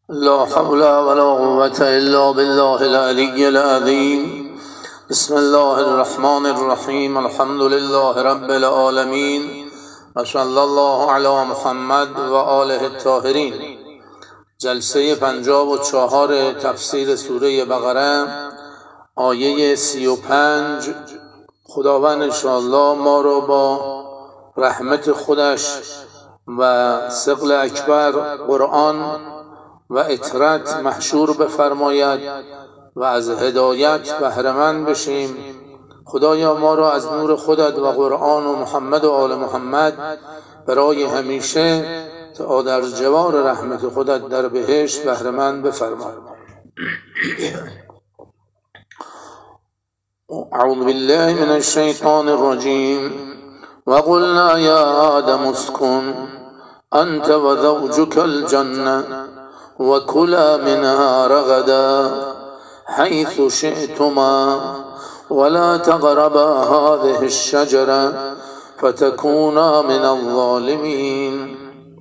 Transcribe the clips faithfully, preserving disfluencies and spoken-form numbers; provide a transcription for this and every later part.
لا حول ولا قوة إلا بالله العلي العظيم. بسم الله الرحمن الرحيم. الحمد لله رب العالمين وصلى الله على محمد و آله الطاهرین. جلسه پنجاب و چهار تفسیر سوره بقره، آیه سی و پنج. خداوند انشاءالله ما رو با رحمت خودش و ثقل اکبر قرآن و اطرت محشور بفرماید و از هدایت بهره‌مند بشیم. خدایا ما را از نور خودت و قرآن و محمد و آل محمد برای همیشه تا در جوار رحمت خودت در بهشت بهره‌مند بفرما. اعوذ بالله من الشیطان الرجیم. وقلنا یا آدم اسکن انت و زوجک الجنة وكلا منها رغدا حيث شئتما ولا تقربا هذه الشجرة فتكونا من الظالمين.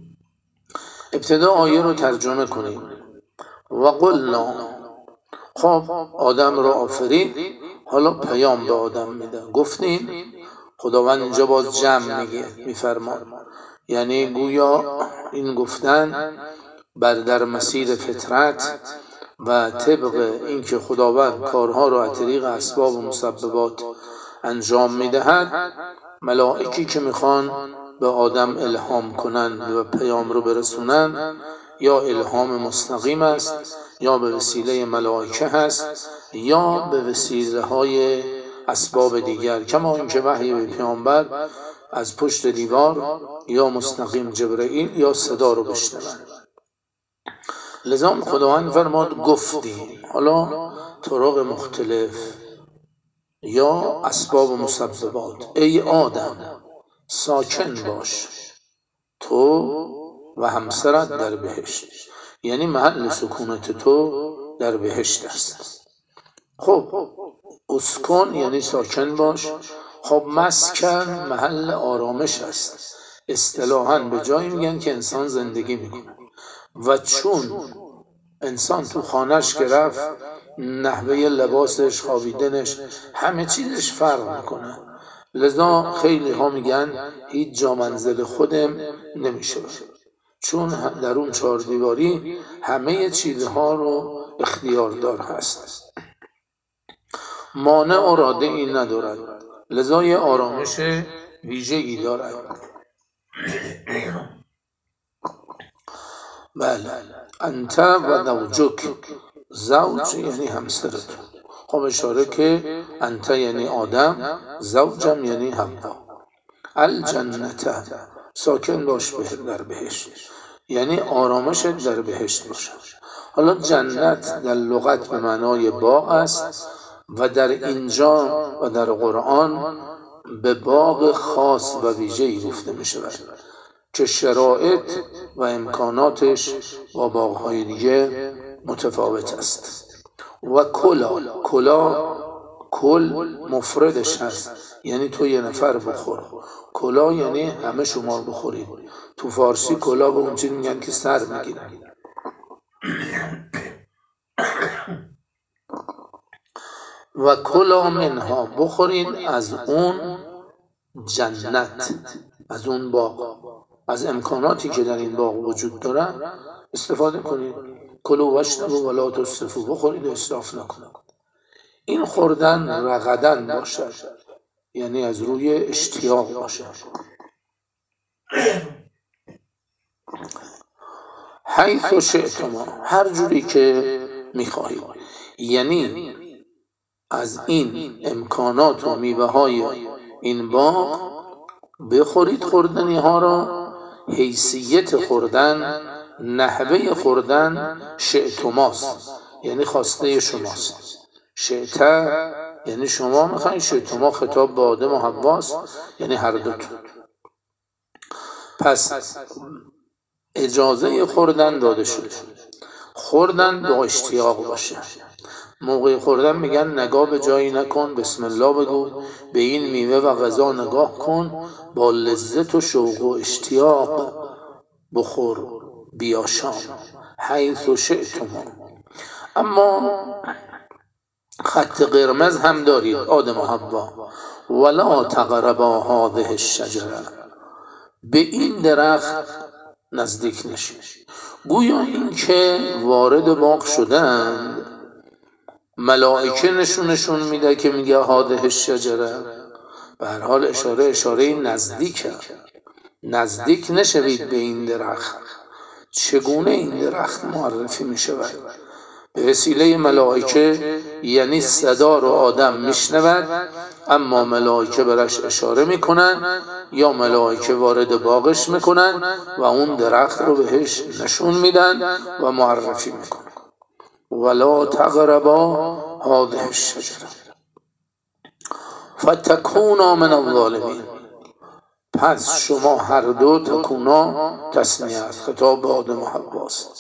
ابتدا آیه رو ترجمه کنیم. و قلنا، خب آدم رو آفرید، حالا پیام به آدم میده. گفتیم خداوند اینجا باز جمع میگه، میفرماد، یعنی گویا این گفتن بر در مسیر فطرت و طبق اینکه خداوند کارها را از طریق اسباب و مسببات انجام میدهد، ملائکی که میخوان به آدم الهام کنند و پیام رو برسونند، یا الهام مستقیم است یا به وسیله ملائکه هست یا به وسیله های اسباب دیگر، کما اینکه وحی به پیامبر از پشت دیوار یا مستقیم جبرئیل یا صدا رو بشنوند. لذا خداوند فرماد گفتیم، حالا طرق مختلف یا اسباب و مسببات. ای آدم ساکن باش تو و همسرت در بهشت، یعنی محل سکونت تو در بهشت است. خب اسکن یعنی ساکن باش. خب مسکن محل آرامش است. اصطلاحاً به جایی میگن که انسان زندگی میکنه و چون انسان تو خانهش که رفت، نحوه لباسش، خوابیدنش، همه چیزش فرق میکنه. لذا خیلی ها میگن هیچ جا منزل خودم نمیشه، چون در اون چهار دیواری همه چیزها رو اختیار دار هست، مانع و راده این ندارد. لذا یه آرامش ویژه‌ای دارد. بله. انت و زوجک، زوج یعنی همسرت. خب اشاره که انت یعنی آدم، زوجم یعنی حوا. الجنت، ساکن باش در بهشت، یعنی آرامشت در بهشت باشه. حالا جنت در لغت به معنای باغ است و در اینجا و در قرآن به باغ خاص و ویژه‌ای گفته می شود که شرایط و امکاناتش با باغ‌های دیگه متفاوت است. و کلا، کلا کل مفردش هست، یعنی تو یه نفر بخور. کلا یعنی همه شما بخورید. تو فارسی کلا به اون چیز میگن که سر میگیرن. و کلا منها، بخورید از اون جنت، از اون باغ، از امکاناتی که در این باغ وجود داره استفاده کنید. کلوا واشربوا ولا تسرفوا، بخورید و اسراف نکنید. این خوردن رغدن باشد، یعنی از روی اشتیاق باشد. حیث شئتما، هر جوری که میخواهید، یعنی از این امکانات و میوه های این باغ بخورید خوردنی ها را. حیثیت خوردن، نحوه خوردن شئتماست، یعنی خواسته شماست. شئته یعنی شما میخواین، شئتما خطاب به آدم و حواست، یعنی هر دوتون. پس اجازه خوردن داده شده. خوردن با اشتیاق باشه. موقع خوردن میگن نگاه به جایی نکن، بسم الله بگو، به این میوه و غذا نگاه کن، با لذت و شوق و اشتیاق بخور بیاشام. حیث شئتما. اما خط قرمز هم دارید آدم و حوا، ولا تقربا هذه الشجره، به این درخت نزدیک نشید. گویا این که وارد باغ شدند ملائکه نشونشون میده که میگه هذه الشجره، به هر حال اشاره اشاره نزدیکه، نزدیک نشوید به این درخت. چگونه این درخت معرفی میشود؟ به وسیله ملائکه، یعنی صدا رو آدم میشنود اما ملائکه برش اشاره میکنن یا ملائکه وارد باغش میکنن و اون درخت رو بهش نشون میدن و معرفی میکنن. ولا تقربا هذه الشجره فتکونا من الظالمین. پس شما هر دو تکونا تسنیه است، خطاب به آدم و حواست.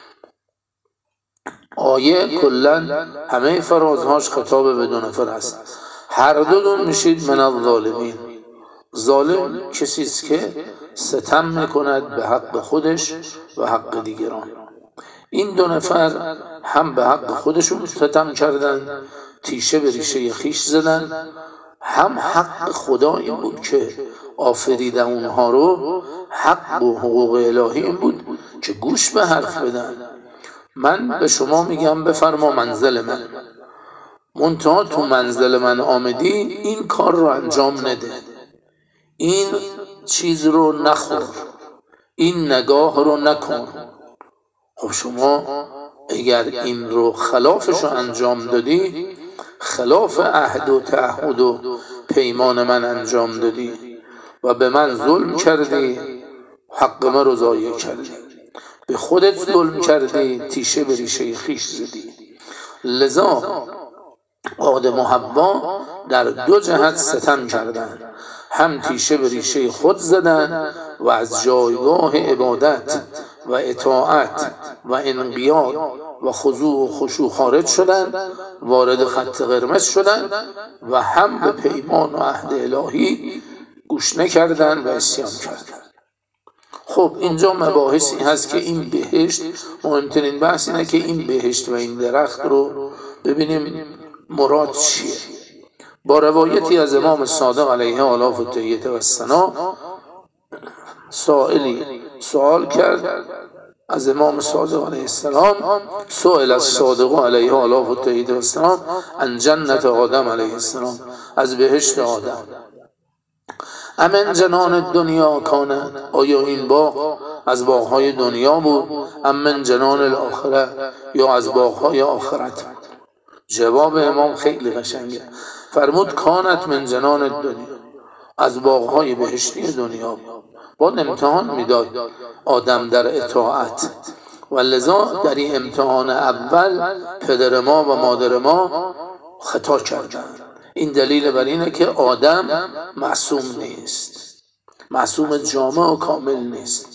آیه کلا همه فرازهاش خطاب به دو نفر است. هر دو دون میشید من الظالمین. ظالم کسی است که ستم میکند به حق خودش و حق دیگران. این دو نفر هم به حق خودشون ستم کردن، تیشه به ریشه خیش زدن، هم حق خدا این بود که آفریده اونها رو، حق و حقوق الهی این بود که گوش به حرف بدن. من به شما میگم بفرما منزل من، منتها تو منزل من آمدی این کار رو انجام نده، این چیز رو نخور، این نگاه رو نکن. خب شما اگر این رو خلافش رو انجام دادی، خلاف عهد و تعهد و پیمان من انجام دادی و به من ظلم کردی، حق من رو ضایع کردی، به خودت ظلم کردی، تیشه به ریشه خیش زدی. لذا آدم و حوا در دو جهت ستم کردند، هم تیشه به ریشه خود زدند و از جایگاه عبادت و اطاعت و انقیاد و خضوع و خشوع خارج شدند، وارد خط قرمز شدند و هم به پیمان و عهد الهی گوش نکردند و عصیان کردند. خب اینجا مباحثی هست که این بهشت، مهمترین بحث اینه که این بهشت و این درخت رو ببینیم مراد چیه. با روایتی از امام صادق علیه آلاف التحیة و الثنا، سائلی سوال کرد از امام صادق علیه السلام، سئل الصادق علیه آلاف التحیة و الثنا عن جنت آدم علیه السلام، از بهشت آدم. امن جنان دنیا کانت، آیا این باغ از باغهای دنیا بود؟ امن جنان الاخره، یا از باغهای آخرت؟ جواب امام خیلی قشنگه، فرمود کانت من جنان دنیا، از باغهای بهشتی دنیا بود. باید امتحان میداد آدم در اطاعت و لذا در این امتحان اول پدر ما و مادر ما خطا کردن. این دلیل بر اینه که آدم معصوم نیست، معصوم جامع و کامل نیست.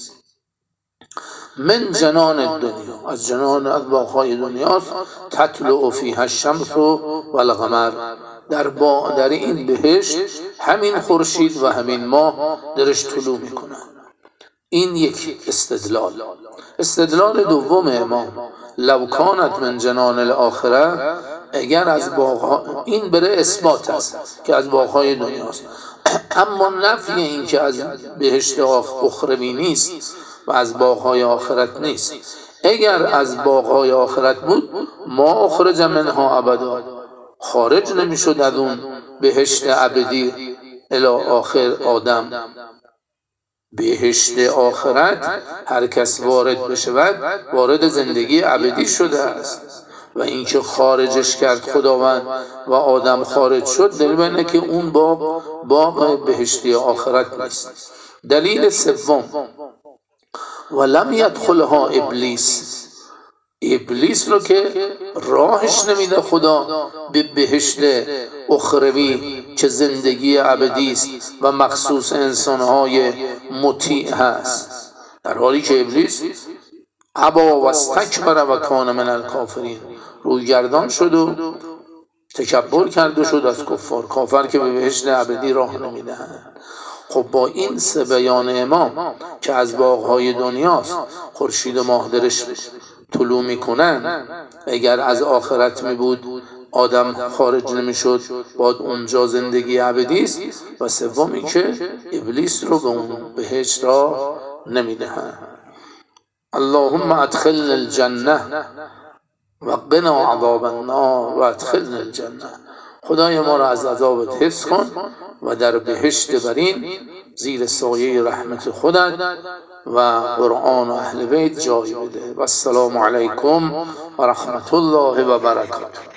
من جنان دنیا، از جنان از باغهای دنیاست. تطلع فیها الشمس و القمر، در با در این بهشت همین خورشید و همین ماه درش طلوع میکنن. این یک استدلال. استدلال دوم امام، لو کانت من جنان الاخره، اگر از باغها، این بره اثبات است که از باغهای دنیاست، اما نفی این که از بهشت اخروی نیست و از باغهای آخرت نیست. اگر از باغهای آخرت بود ما اخرج منها ابدا، خارج نمیشد از اون بهشت ابدی الی آخر آدم. بهشت آخرت هر کس وارد بشود وارد زندگی ابدی شده است و اینکه خارجش کرد خداوند و آدم خارج شد، دلیل بر اینه که اون باغ باغ بهشتی آخرت نیست. دلیل سوم، ولم یدخلها ابلیس، ابلیس رو که راهش نمیده خدا به بهشت اخروی که زندگی ابدی است و مخصوص انسانهای مطیع هست، در حالی که ابلیس ابا و استکبر و کان من الکافرین، روی گردان شد و تکبر کرد و شد از کفار، کافر که به بهشت ابدی راه نمیدهند. خب با این سه بیان امام که از باغهای دنیاست، خورشید و ماه درش طلوع میکنن. اگر از آخرت می بود آدم خارج نمیشد، باید اونجا زندگی ابدی است. و سومی که ابلیس رو به اون بهشت را نمیدهن. اللهم ادخلنا الجنه و قنا عذاب النار و ادخلنا الجنه. خدای ما را از عذابت حفظ کن و در بهشت برین زیر سایه رحمت خودت و قرآن و اهل بیت جای بده. و السلام علیکم و رحمت الله و برکاته.